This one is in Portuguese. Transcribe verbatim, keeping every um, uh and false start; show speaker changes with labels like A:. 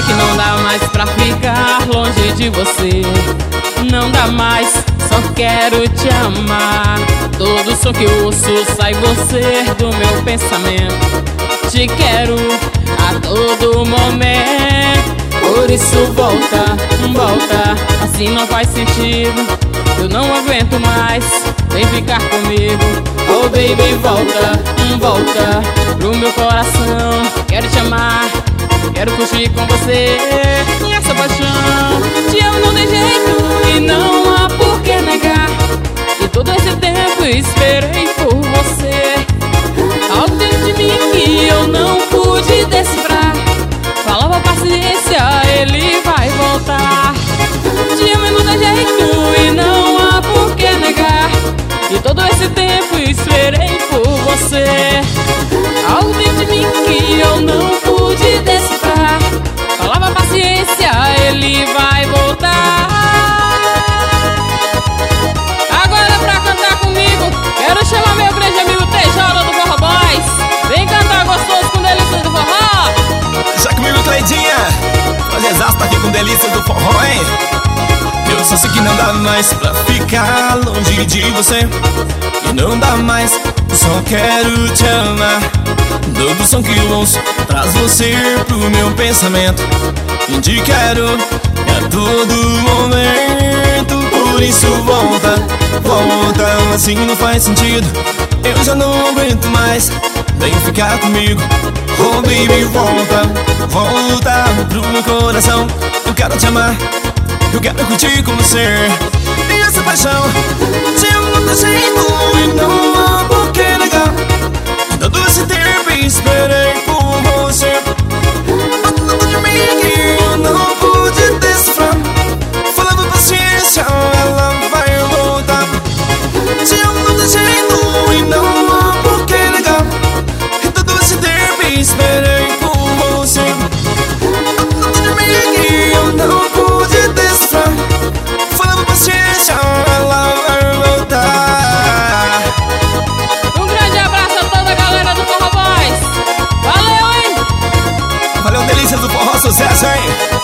A: que não dá mais pra ficar longe de você. Não dá mais, só quero te amar. Todo som que eu ouço sai você do meu pensamento. Te quero a todo momento. Por isso volta, volta, assim não faz sentido. Eu não aguento mais, vem ficar comigo. Oh baby, volta, volta pro meu coração. Quero te amar, quero curtir com você. E essa paixão, te amo não tem jeito e não há por que negar. E todo esse tempo esperei por você. Algo dentro de mim que eu não pude decifrar. Falava paciência, ele vai voltar. Te amo não tem jeito e não há por que negar. E todo esse tempo esperei por você. Algo dentro de mim que eu não pude decifrar. Falava paciência, ele vai voltar. Agora pra cantar comigo, quero chamar meu grande amigo T J do Forró Boys. Vem cantar gostoso com delícias do forró.
B: Já comigo, Cleidinha, prazerzaço tá aqui com delícias do forró, hein? Eu só sei que não dá mais pra ficar longe de você. E não dá mais, só quero te amar. Todo som que eu ouço traz você pro meu pensamento. E te quero a todo momento. Por isso volta, volta, assim não faz sentido. Eu já não aguento mais, vem ficar comigo. Oh baby, volta, volta pro meu coração. Eu quero te amar, eu quero curtir com você. E essa paixão, te amo não tem jeito e não há por que negar. Todo esse tempo esperei por você. Falando de mim que eu não pude decifrar. Falando paciência, ela vai voltar. Te amo não tem jeito e não há por que negar. E todo esse tempo esperei por você. Falando de mim que eu não pude decifrar. Falando paciência, ela vai voltar.
A: Um grande abraço a toda a galera do Forró Boys. Valeu, hein?
B: Valeu, delícia do forró, sucesso, hein?